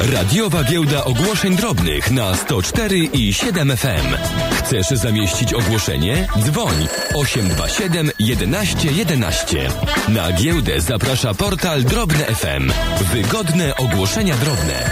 Radiowa giełda ogłoszeń drobnych na 104 i 7 FM. Chcesz zamieścić ogłoszenie? Dzwoń 827 11 11. Na giełdę zaprasza portal Drobne FM. Wygodne ogłoszenia drobne.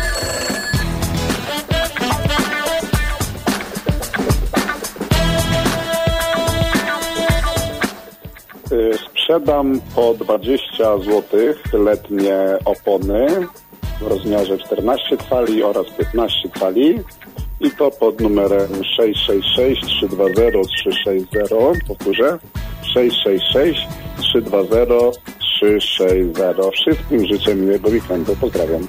Sprzedam po 20 zł letnie opony w rozmiarze 14 cali oraz 15 cali i to pod numerem 666 320 360. Powtórzę, 666 320 360. Wszystkim życzę miłego weekendu. Pozdrawiam.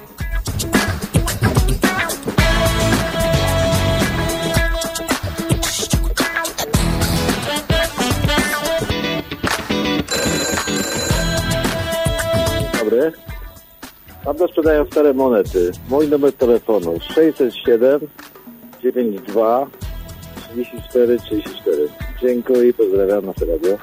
Dobry. Tam do sprzedają stare monety. Mój numer telefonu 607 92 34 34. Dziękuję i pozdrawiam na radio.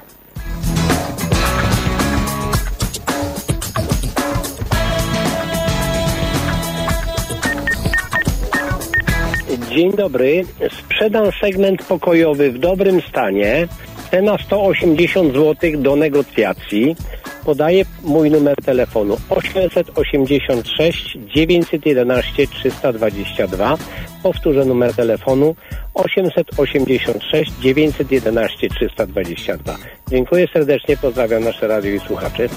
Dzień dobry. Sprzedam segment pokojowy w dobrym stanie. Cena 180 zł do negocjacji. Podaję mój numer telefonu 886 911 322. Powtórzę numer telefonu 886 911 322. Dziękuję serdecznie, pozdrawiam nasze radio i słuchaczy.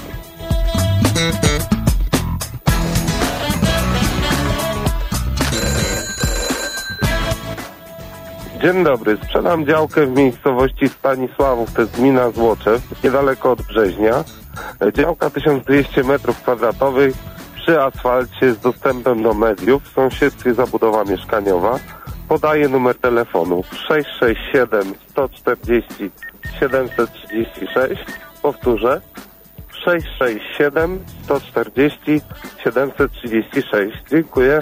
Dzień dobry, sprzedam działkę w miejscowości Stanisławów, to jest gmina Złoczew, niedaleko od Brzeźnia. Działka 1200 m2 przy asfalcie z dostępem do mediów, w sąsiedztwie zabudowa mieszkaniowa. Podaję numer telefonu 667 140 736. Powtórzę 667 140 736. Dziękuję.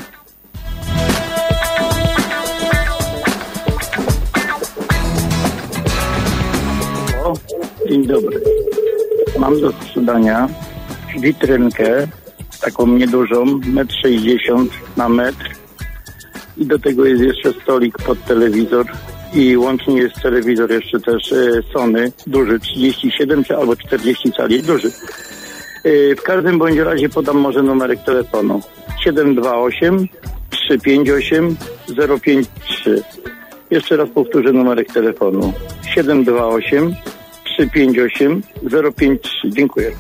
Dzień dobry. Mam do sprzedania witrynkę, taką niedużą, 1,60 m na metr i do tego jest jeszcze stolik pod telewizor i łącznie jest telewizor jeszcze też Sony, duży, 37 albo 40 cali, duży. W każdym bądź razie podam może numerek telefonu 728 358 053. Jeszcze raz powtórzę numerek telefonu 728 358 053. Dziękuję.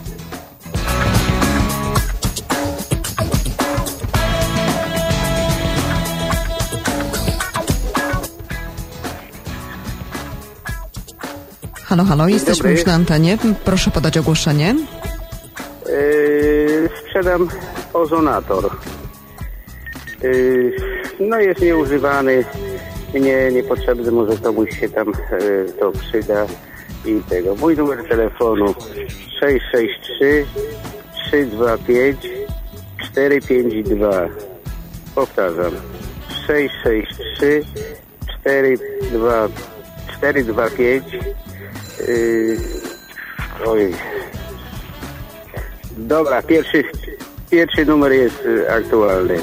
Halo, halo, jesteśmy już na antenie. Proszę podać ogłoszenie. Sprzedam ozonator. No jest nieużywany, niepotrzebny, może komuś się tam to przyda i tego. Mój numer telefonu 663 325 452. Powtarzam 663 425 oj. Dobra, pierwszy numer jest aktualny.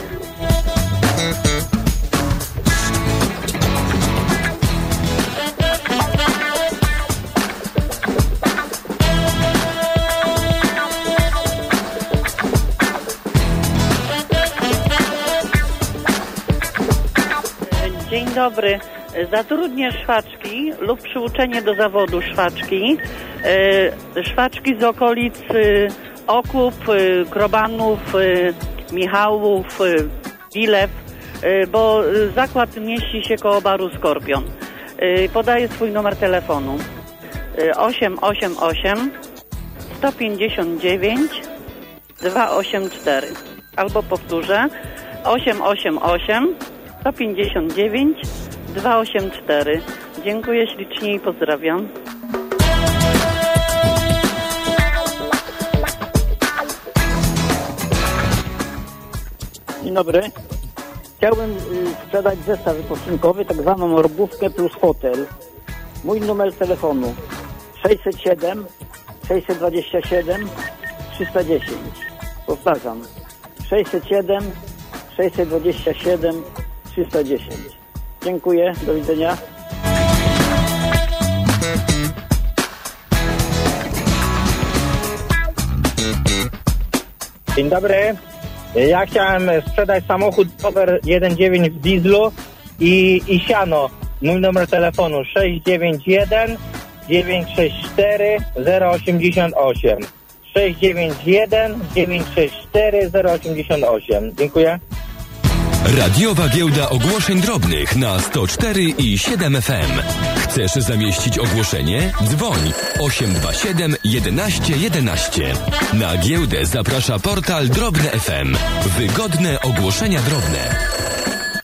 Dzień dobry. Zatrudnię szwaczki lub przyuczenie do zawodu szwaczki. Szwaczki z okolic Okup, Krobanów, Michałów, Wilew, bo zakład mieści się koło baru Skorpion. Podaję swój numer telefonu 888 159 284 albo powtórzę 888 159 284. Dziękuję ślicznie i pozdrawiam. Dzień dobry. Chciałbym sprzedać zestaw wypoczynkowy, tak zwaną morbówkę plus hotel. Mój numer telefonu 607 627 310. Powtarzam 607 627 310. Dziękuję, do widzenia. Dzień dobry. Ja chciałem sprzedać samochód Rower 1.9 w dieslu i siano. Mój numer telefonu 691 964 088. 691 964 088. Dziękuję. Radiowa giełda ogłoszeń drobnych na 104 i 7 FM. Chcesz zamieścić ogłoszenie? Dzwoń 827 11 11. Na giełdę zaprasza portal Drobne FM. Wygodne ogłoszenia drobne.